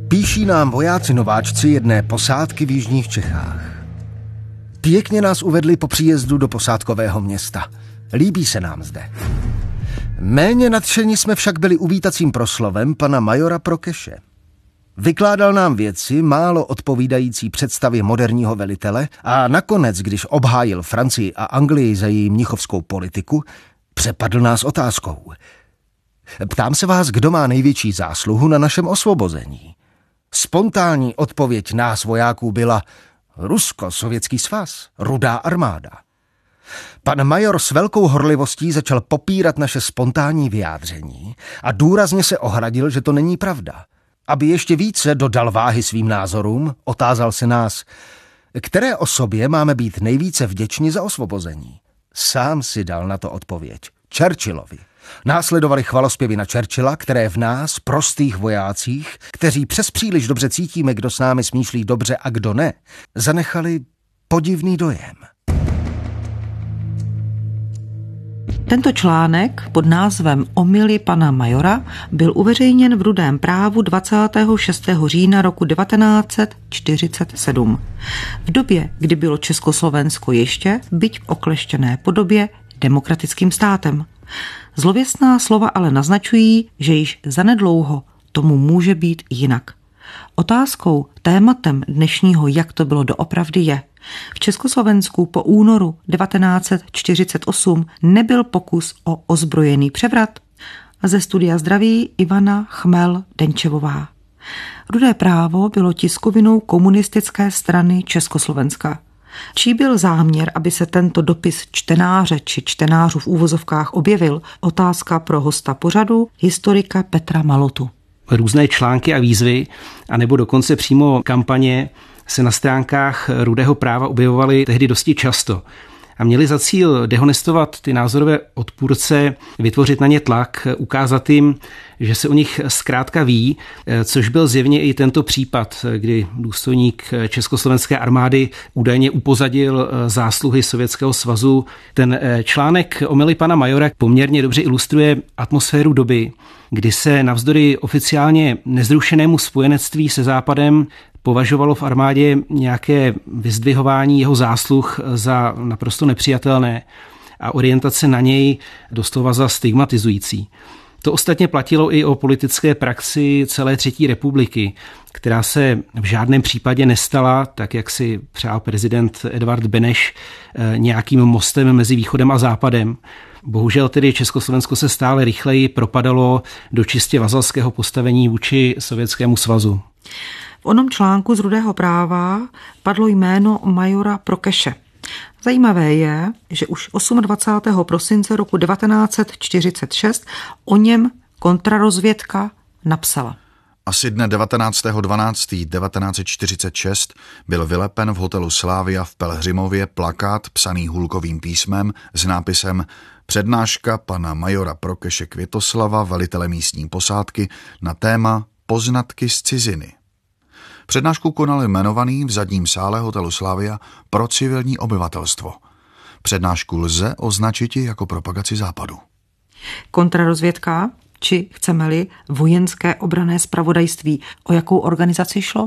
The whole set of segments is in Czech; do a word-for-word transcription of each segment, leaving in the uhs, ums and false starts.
Píší nám vojáci nováčci jedné posádky v jižních Čechách. Pěkně nás uvedli po příjezdu do posádkového města. Líbí se nám zde. Méně nadšení jsme však byli uvítacím proslovem pana majora Prokeše. Vykládal nám věci málo odpovídající představě moderního velitele a nakonec, když obhájil Francii a Anglii za její mnichovskou politiku, přepadl nás otázkou. Ptám se vás, kdo má největší zásluhu na našem osvobození. Spontánní odpověď nás vojáků byla Rusko-Sovětský svaz, Rudá armáda. Pan major s velkou horlivostí začal popírat naše spontánní vyjádření a důrazně se ohradil, že to není pravda. Aby ještě více dodal váhy svým názorům, otázal se nás, které osobě máme být nejvíce vděční za osvobození. Sám si dal na to odpověď. Churchillovi. Následovali chvalospěvy na Churchilla, které v nás, prostých vojácích, kteří přes příliš dobře cítíme, kdo s námi smýšlí dobře a kdo ne, zanechali podivný dojem. Tento článek pod názvem Omyly pana majora byl uveřejněn v Rudém právu dvacátého šestého října roku devatenáct set čtyřicet sedm. V době, kdy bylo Československo ještě, byť v okleštěné podobě, demokratickým státem. Zlověstná slova ale naznačují, že již zanedlouho tomu může být jinak. Otázkou, tématem dnešního Jak to bylo doopravdy je, v Československu po únoru devatenáct set čtyřicet osm nebyl pokus o ozbrojený převrat? Ze studia zdraví Ivana Chmel-Denčevová. Rudé právo bylo tiskovinou komunistické strany Československa. Čí byl záměr, aby se tento dopis čtenáře či čtenářů v úvozovkách objevil? Otázka pro hosta pořadu, historika Petra Malotu. Různé články a výzvy, anebo dokonce přímo kampaně se na stránkách Rudého práva objevovaly tehdy dosti často a měli za cíl dehonestovat ty názorové odpůrce, vytvořit na ně tlak, ukázat jim, že se o nich zkrátka ví, což byl zjevně i tento případ, kdy důstojník Československé armády údajně upozadil zásluhy Sovětského svazu. Ten článek Omyly pana majora poměrně dobře ilustruje atmosféru doby, kdy se navzdory oficiálně nezrušenému spojenectví se Západem považovalo v armádě nějaké vyzdvihování jeho zásluh za naprosto nepřijatelné a orientace na něj doslova za stigmatizující. To ostatně platilo i o politické praxi celé třetí republiky, která se v žádném případě nestala, tak jak si přál prezident Edvard Beneš, nějakým mostem mezi východem a západem. Bohužel tedy Československo se stále rychleji propadalo do čistě vazalského postavení vůči Sovětskému svazu. V onom článku z Rudého práva padlo jméno majora Prokeše. Zajímavé je, že už dvacátého osmého prosince roku devatenáct set čtyřicet šest o něm kontrarozvědka napsala. Asi dne devatenáctého dvanáctého devatenáct set čtyřicet šest byl vylepen v hotelu Slavia v Pelhřimově plakát psaný hulkovým písmem s nápisem Přednáška pana majora Prokeše Květoslava, velitele místní posádky, na téma Poznatky z ciziny. Přednášku konal jmenovaný v zadním sále hotelu Slavia pro civilní obyvatelstvo. Přednášku lze označit jako propagaci západu. Kontrarozvědka, či chceme-li vojenské obranné zpravodajství, o jakou organizaci šlo?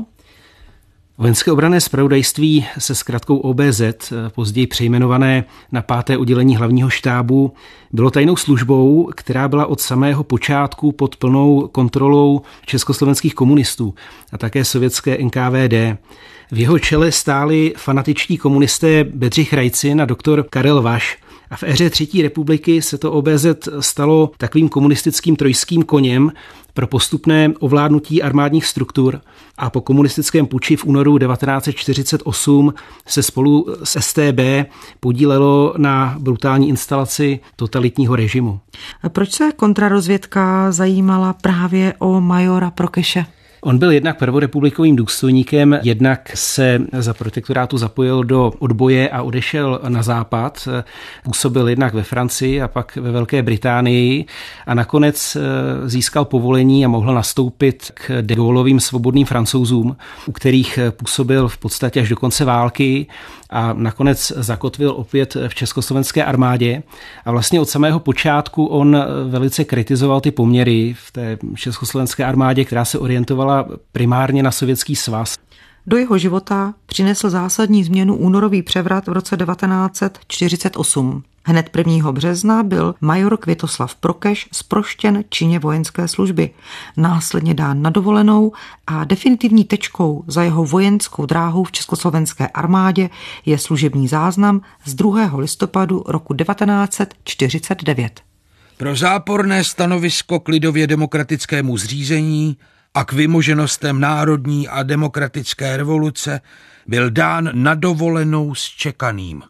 Vojenské obranné zpravodajství se zkratkou O B Z, později přejmenované na páté oddělení hlavního štábu, bylo tajnou službou, která byla od samého počátku pod plnou kontrolou československých komunistů a také sovětské N K V D. V jeho čele stáli fanatičtí komunisté Bedřich Rajcin a doktor Karel Vaš. A v éře třetí republiky se to O B Z stalo takovým komunistickým trojským koněm pro postupné ovládnutí armádních struktur a po komunistickém puči v únoru devatenáct set čtyřicet osm se spolu s S T B podílelo na brutální instalaci totalitního režimu. A proč se kontrarozvědka zajímala právě o majora Prokeše? On byl jednak prvorepublikovým důstojníkem, jednak se za protektorátu zapojil do odboje a odešel na západ. Působil jednak ve Francii a pak ve Velké Británii a nakonec získal povolení a mohl nastoupit k de Gaullovým svobodným Francouzům, u kterých působil v podstatě až do konce války a nakonec zakotvil opět v československé armádě. A vlastně od samého počátku on velice kritizoval ty poměry v té československé armádě, která se orientovala orientovala primárně na Sovětský svaz. Do jeho života přinesl zásadní změnu únorový převrat v roce devatenáct set čtyřicet osm. Hned prvního března byl major Květoslav Prokeš zproštěn čině vojenské služby, následně dán na dovolenou a definitivní tečkou za jeho vojenskou dráhou v československé armádě je služební záznam z druhého listopadu roku devatenáct set čtyřicet devět. Pro záporné stanovisko k lidově demokratickému zřízení a k vymoženostem národní a demokratické revoluce byl dán na dovolenou s čekaným.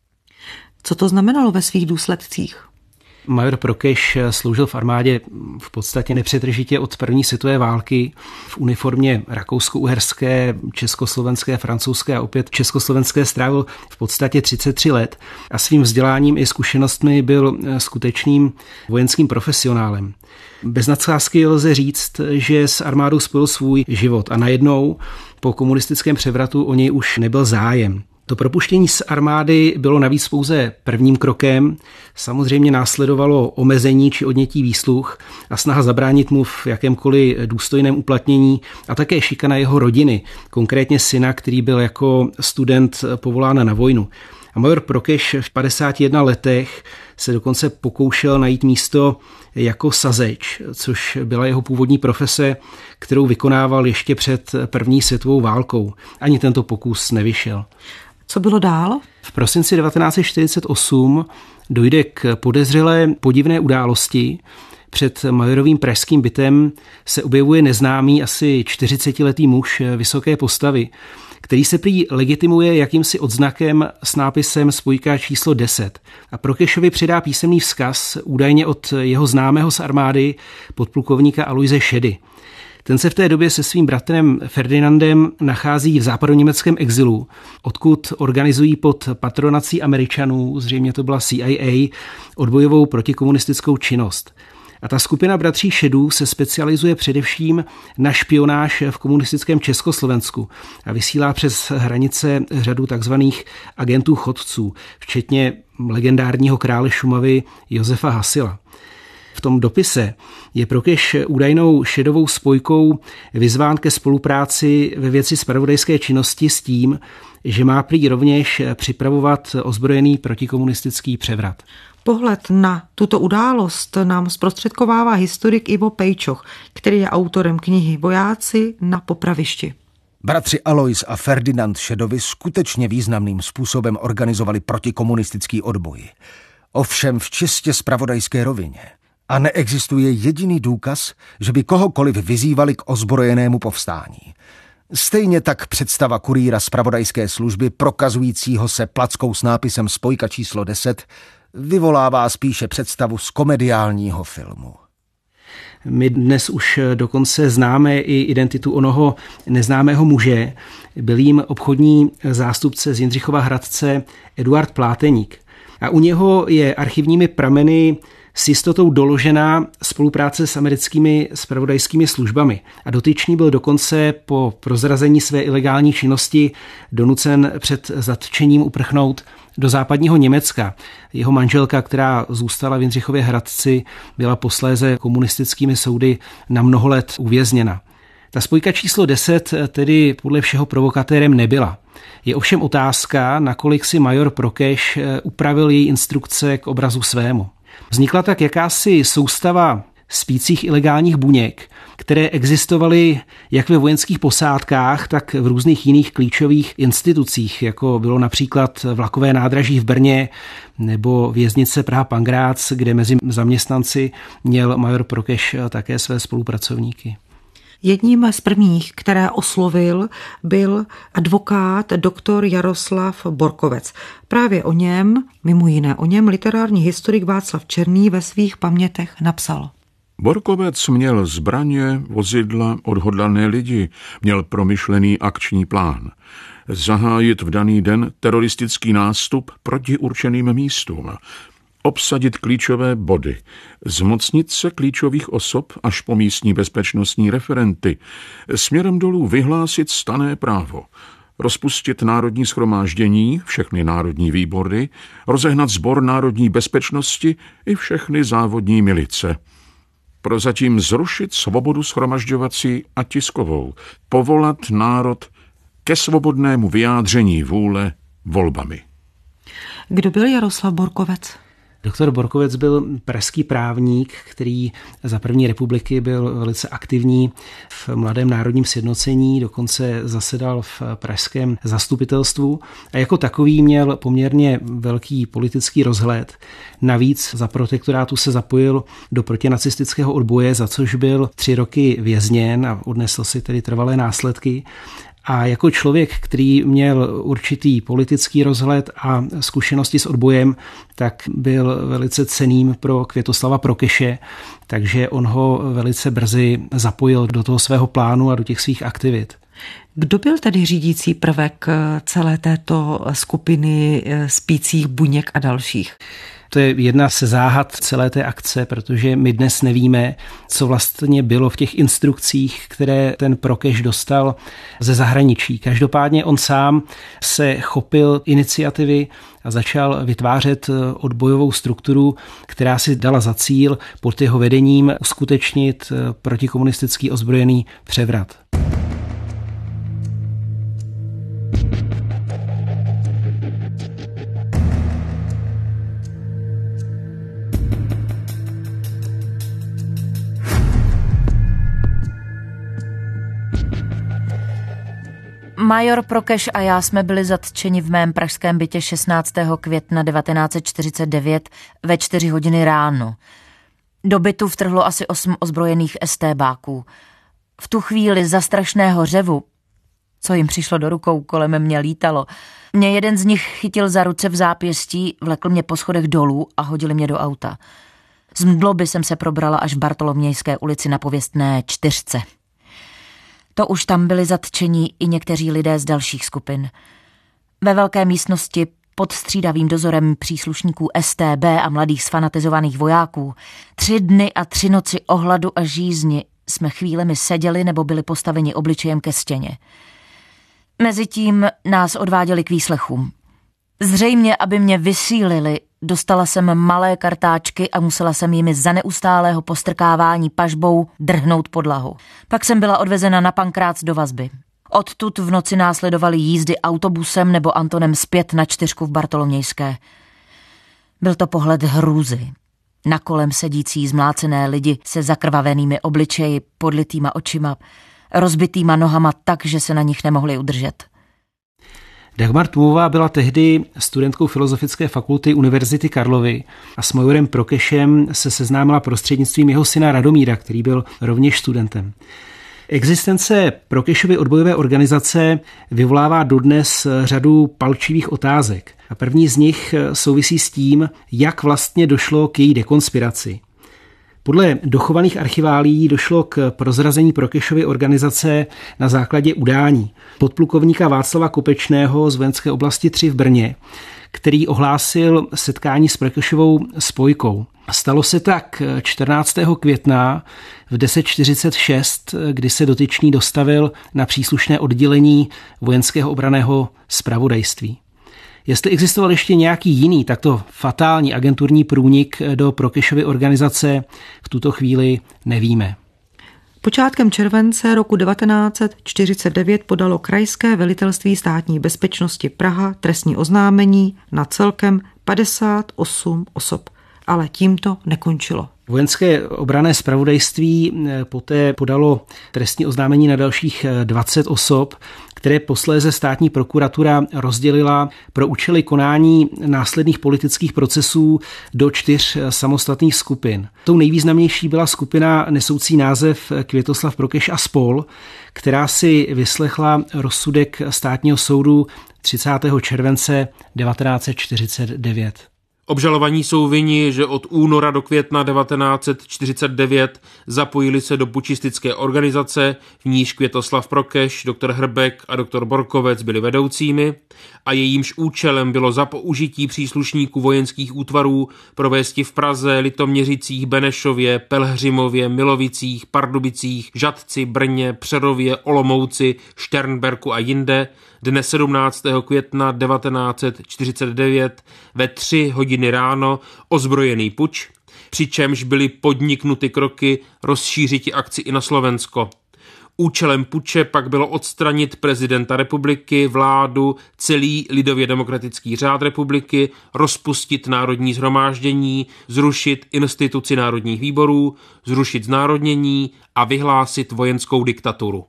Co to znamenalo ve svých důsledcích? Major Prokeš sloužil v armádě v podstatě nepřetržitě od první světové války v uniformě rakousko-uherské, československé, francouzské a opět československé. Strávil v podstatě třicet tři let a svým vzděláním i zkušenostmi byl skutečným vojenským profesionálem. Bez nadsázky lze říct, že s armádou spojil svůj život a najednou po komunistickém převratu o něj už nebyl zájem. To propuštění z armády bylo navíc pouze prvním krokem. Samozřejmě následovalo omezení či odnětí výsluh a snaha zabránit mu v jakémkoliv důstojném uplatnění a také šikana jeho rodiny, konkrétně syna, který byl jako student povolán na vojnu. A major Prokeš v padesáti jedné letech se dokonce pokoušel najít místo jako sazeč, což byla jeho původní profese, kterou vykonával ještě před první světovou válkou. Ani tento pokus nevyšel. Co bylo dál? V prosinci devatenáct set čtyřicet osm dojde k podezřelé podivné události. Před majorovým pražským bytem se objevuje neznámý asi čtyřicetiletý muž vysoké postavy, který se prý legitimuje jakýmsi odznakem s nápisem spojka číslo deset. A Prokešovi přidá písemný vzkaz údajně od jeho známého z armády podplukovníka Aloise Šedy. Ten se v té době se svým bratrem Ferdinandem nachází v západoněmeckém exilu, odkud organizují pod patronací Američanů, zřejmě to byla C I A, odbojovou protikomunistickou činnost. A ta skupina bratří Šedů se specializuje především na špionáž v komunistickém Československu a vysílá přes hranice řadu takzvaných agentů chodců, včetně legendárního krále Šumavy Josefa Hasila. V tom dopise je Prokeš údajnou Šedovou spojkou vyzván ke spolupráci ve věci zpravodajské činnosti s tím, že má prý rovněž připravovat ozbrojený protikomunistický převrat. Pohled na tuto událost nám zprostředkovává historik Ivo Pejčoch, který je autorem knihy Vojáci na popravišti. Bratři Alois a Ferdinand Šedovi skutečně významným způsobem organizovali protikomunistický odboj. Ovšem v čistě zpravodajské rovině. A neexistuje jediný důkaz, že by kohokoliv vyzývali k ozbrojenému povstání. Stejně tak představa kurýra zpravodajské služby prokazujícího se plackou s nápisem spojka číslo deset vyvolává spíše představu z komediálního filmu. My dnes už dokonce známe i identitu onoho neznámého muže. Byl jím obchodní zástupce z Jindřichova Hradce Eduard Pláteník. A u něho je archivními prameny s jistotou doložená spolupráce s americkými zpravodajskými službami. A dotyčný byl dokonce po prozrazení své ilegální činnosti donucen před zatčením uprchnout do západního Německa. Jeho manželka, která zůstala v Jindřichově Hradci, byla posléze komunistickými soudy na mnoho let uvězněna. Ta spojka číslo deset tedy podle všeho provokatérem nebyla. Je ovšem otázka, nakolik si major Prokeš upravil její instrukce k obrazu svému. Vznikla tak jakási soustava spících ilegálních buněk, které existovaly jak ve vojenských posádkách, tak v různých jiných klíčových institucích, jako bylo například vlakové nádraží v Brně nebo věznice Praha-Pankrác, kde mezi zaměstnanci měl major Prokeš také své spolupracovníky. Jedním z prvních, které oslovil, byl advokát doktor Jaroslav Borkovec. Právě o něm, mimo jiné o něm, literární historik Václav Černý ve svých pamětech napsal. Borkovec měl zbraně, vozidla, odhodlané lidi, měl promyšlený akční plán. Zahájit v daný den teroristický nástup proti určeným místům. Obsadit klíčové body, zmocnit se klíčových osob až po místní bezpečnostní referenty, směrem dolů vyhlásit stanné právo, rozpustit národní shromáždění, všechny národní výbory, rozehnat sbor národní bezpečnosti i všechny závodní milice. Prozatím zrušit svobodu shromažďovací a tiskovou, povolat národ ke svobodnému vyjádření vůle volbami. Kdo byl Jaroslav Borkovec? Doktor Borkovec byl pražský právník, který za první republiky byl velice aktivní v Mladém národním sjednocení, dokonce zasedal v pražském zastupitelstvu a jako takový měl poměrně velký politický rozhled. Navíc za protektorátu se zapojil do protinacistického odboje, za což byl tři roky vězněn a odnesl si tedy trvalé následky. A jako člověk, který měl určitý politický rozhled a zkušenosti s odbojem, tak byl velice cenným pro Květoslava Prokeše, takže on ho velice brzy zapojil do toho svého plánu a do těch svých aktivit. Kdo byl tedy řídící prvek celé této skupiny spících buněk a dalších? To je jedna ze záhad celé té akce, protože my dnes nevíme, co vlastně bylo v těch instrukcích, které ten Prokeš dostal ze zahraničí. Každopádně on sám se chopil iniciativy a začal vytvářet odbojovou strukturu, která si dala za cíl pod jeho vedením uskutečnit protikomunistický ozbrojený převrat. Major Prokeš a já jsme byli zatčeni v mém pražském bytě šestnáctého května devatenáct set čtyřicet devět ve čtyři hodiny ráno. Do bytu vtrhlo asi osm ozbrojených estébáků. V tu chvíli za strašného řevu, co jim přišlo do rukou, kolem mě lítalo, mě jeden z nich chytil za ruce v zápěstí, vlekl mě po schodech dolů a hodili mě do auta. Z mdloby jsem se probrala až v Bartolomějské ulici na pověstné čtyřce. To už tam byli zatčení i někteří lidé z dalších skupin. Ve velké místnosti pod střídavým dozorem příslušníků S T B a mladých sfanatizovaných vojáků tři dny a tři noci ohladu a žízni jsme chvílemi seděli nebo byli postaveni obličejem ke stěně. Mezitím nás odváděli k výslechům. Zřejmě, aby mě vysílili, dostala jsem malé kartáčky a musela jsem jimi za neustálého postrkávání pažbou drhnout podlahu. Pak jsem byla odvezena na Pankrác do vazby. Odtud v noci následovaly jízdy autobusem nebo Antonem zpět na čtyřku v Bartolomějské. Byl to pohled hrůzy. Na kolem sedící zmlácené lidi se zakrvavenými obličeji, podlitýma očima, rozbitýma nohama tak, že se na nich nemohli udržet. Dagmar Tumová byla tehdy studentkou Filozofické fakulty Univerzity Karlovy a s majorem Prokešem se seznámila prostřednictvím jeho syna Radomíra, který byl rovněž studentem. Existence Prokešovy odbojové organizace vyvolává dodnes řadu palčivých otázek. A první z nich souvisí s tím, jak vlastně došlo k její dekonspiraci. Podle dochovaných archiválií došlo k prozrazení Prokešovy organizace na základě udání podplukovníka Václava Kopečného z vojenské oblasti tři v Brně, který ohlásil setkání s Prokešovou spojkou. Stalo se tak čtrnáctého května v deset čtyřicet šest, kdy se dotyčný dostavil na příslušné oddělení vojenského obranného zpravodajství. Jestli existoval ještě nějaký jiný takto fatální agenturní průnik do Prokešovy organizace, v tuto chvíli nevíme. Počátkem července roku devatenáct set čtyřicet devět podalo Krajské velitelství státní bezpečnosti Praha trestní oznámení na celkem padesát osm osob, ale tím to nekončilo. Vojenské obranné zpravodajství poté podalo trestní oznámení na dalších dvacet osob, které posléze státní prokuratura rozdělila pro účely konání následných politických procesů do čtyř samostatných skupin. Tou nejvýznamnější byla skupina nesoucí název Květoslav Prokeš a spol., která si vyslechla rozsudek státního soudu třicátého července devatenáct set čtyřicet devět. Obžalovaní jsou vinni, že od února do května devatenáct set čtyřicet devět zapojili se do pučistické organizace, v níž Květoslav Prokeš, doktor Hrbek a doktor Borkovec byli vedoucími a jejímž účelem bylo za použití příslušníků vojenských útvarů provést v Praze, Litoměřicích, Benešově, Pelhřimově, Milovicích, Pardubicích, Žatci, Brně, Přerově, Olomouci, Šternberku a jinde dne sedmnáctého května devatenáct set čtyřicet devět ve tři hodiny ráno ozbrojený puč, přičemž byly podniknuty kroky rozšířit akci i na Slovensko. Účelem puče pak bylo odstranit prezidenta republiky, vládu, celý lidově demokratický řád republiky, rozpustit národní shromáždění, zrušit instituci národních výborů, zrušit znárodnění a vyhlásit vojenskou diktaturu.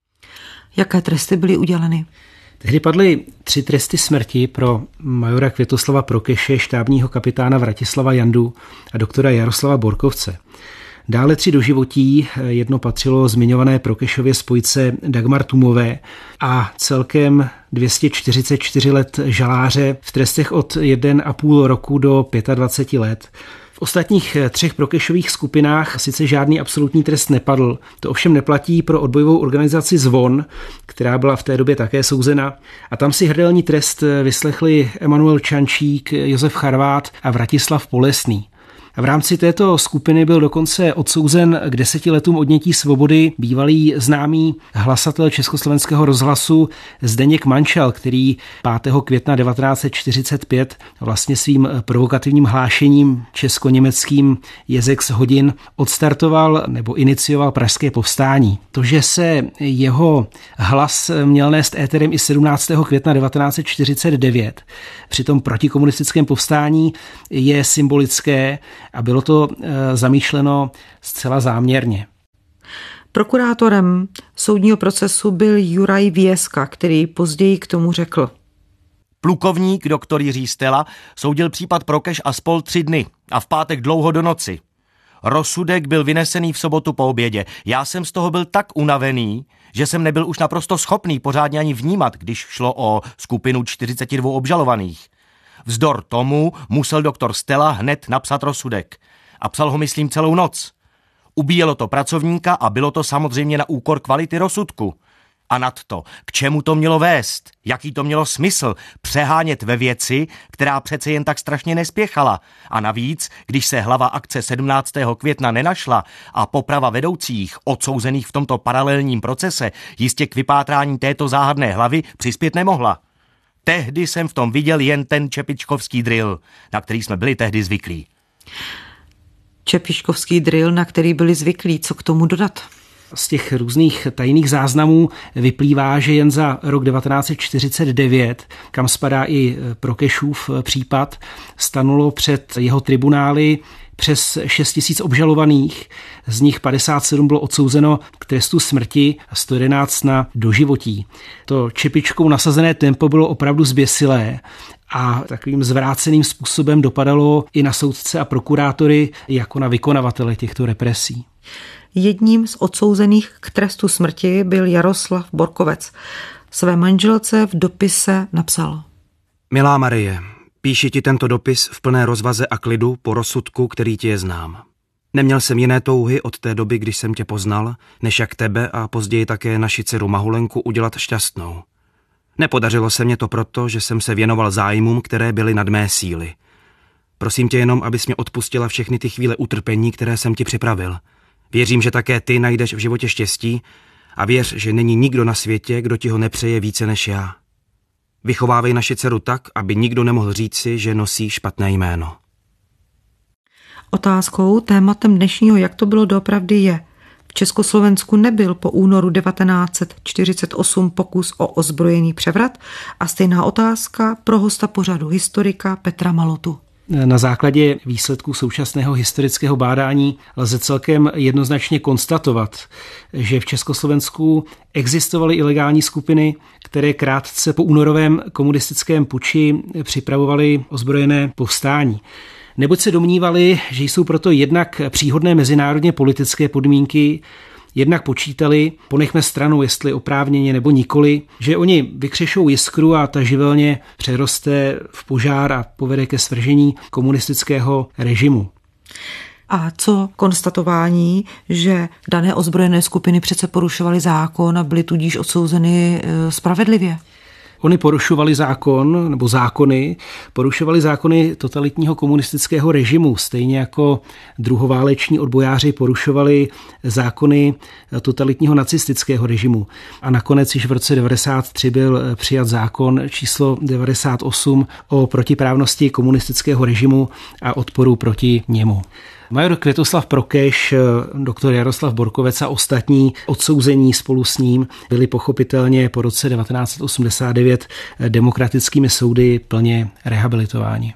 Jaké tresty byly uděleny? Tehdy padly tři tresty smrti pro majora Květoslava Prokeše, štábního kapitána Vratislava Jandu a doktora Jaroslava Borkovce. Dále tři doživotí, jedno patřilo zmiňované Prokešově spojce Dagmar Tumové a celkem dvě stě čtyřicet čtyři let žaláře v trestech od jeden a půl roku do dvacet pět let. V ostatních třech Prokešových skupinách sice žádný absolutní trest nepadl, to ovšem neplatí pro odbojovou organizaci Zvon, která byla v té době také souzena, a tam si hrdelní trest vyslechli Emanuel Čančík, Josef Charvát a Vratislav Polesný. V rámci této skupiny byl dokonce odsouzen k deseti letům odnětí svobody bývalý známý hlasatel Československého rozhlasu Zdeněk Mančel, který pátého května devatenáct set čtyřicet pět vlastně svým provokativním hlášením česko-německým Jezex hodin odstartoval nebo inicioval pražské povstání. To, že se jeho hlas měl nést éterem i sedmnáctého května devatenáct set čtyřicet devět při tom protikomunistickém povstání, je symbolické a bylo to zamýšleno zcela záměrně. Prokurátorem soudního procesu byl Juraj Věska, který později k tomu řekl. Plukovník doktor Jiří Stella soudil případ Prokeš a spol tři dny a v pátek dlouho do noci. Rozsudek byl vynesený v sobotu po obědě. Já jsem z toho byl tak unavený, že jsem nebyl už naprosto schopný pořádně ani vnímat, když šlo o skupinu čtyřicet dva obžalovaných. Vzdor tomu musel doktor Stella hned napsat rozsudek. A psal ho, myslím, celou noc. Ubíjelo to pracovníka a bylo to samozřejmě na úkor kvality rozsudku. A nadto, k čemu to mělo vést? Jaký to mělo smysl přehánět ve věci, která přece jen tak strašně nespěchala? A navíc, když se hlava akce sedmnáctého května nenašla a poprava vedoucích odsouzených v tomto paralelním procese jistě k vypátrání této záhadné hlavy přispět nemohla. Tehdy jsem v tom viděl jen ten čepičkovský drill, na který jsme byli tehdy zvyklí. Čepičkovský drill, na který byli zvyklí, co k tomu dodat? Z těch různých tajných záznamů vyplývá, že jen za rok devatenáct set čtyřicet devět, kam spadá i Prokešův případ, stanulo před jeho tribunály přes šest tisíc obžalovaných, z nich padesát sedm bylo odsouzeno k trestu smrti a sto jedenáct na doživotí. To čepičkou nasazené tempo bylo opravdu zběsilé a takovým zvráceným způsobem dopadalo i na soudce a prokurátory jako na vykonavatele těchto represí. Jedním z odsouzených k trestu smrti byl Jaroslav Borkovec. Své manželce v dopise napsal. Milá Marie, píši ti tento dopis v plné rozvaze a klidu po rozsudku, který ti je znám. Neměl jsem jiné touhy od té doby, když jsem tě poznal, než jak tebe a později také naši dceru Mahulenku udělat šťastnou. Nepodařilo se mě to proto, že jsem se věnoval zájmům, které byly nad mé síly. Prosím tě jenom, abys mě odpustila všechny ty chvíle utrpení, které jsem ti připravil. Věřím, že také ty najdeš v životě štěstí a věř, že není nikdo na světě, kdo ti ho nepřeje více než já. Vychovávej naši dceru tak, aby nikdo nemohl říci, že nosí špatné jméno. Otázkou, tématem dnešního Jak to bylo doopravdy je. V Československu nebyl po únoru devatenáct set čtyřicet osm pokus o ozbrojený převrat a stejná otázka pro hosta pořadu, historika Petra Malotu. Na základě výsledků současného historického bádání lze celkem jednoznačně konstatovat, že v Československu existovaly ilegální skupiny, které krátce po únorovém komunistickém puči připravovaly ozbrojené povstání. Neboť se domnívali, že jsou proto jednak příhodné mezinárodně politické podmínky, jednak počítali, ponechme stranou, jestli oprávněně nebo nikoli, že oni vykřešou jiskru a ta živelně přeroste v požár a povede ke svržení komunistického režimu. A co konstatování, že dané ozbrojené skupiny přece porušovaly zákon a byly tudíž odsouzeny spravedlivě? Oni porušovali zákon, nebo zákony, porušovali zákony totalitního komunistického režimu, stejně jako druhováleční odbojáři porušovali zákony totalitního nacistického režimu. A nakonec již v roce devadesát tři byl přijat zákon číslo devadesát osm o protiprávnosti komunistického režimu a odporu proti němu. Major Květoslav Prokeš, doktor Jaroslav Borkovec a ostatní odsouzení spolu s ním byli pochopitelně po roce devatenáct set osmdesát devět demokratickými soudy plně rehabilitováni.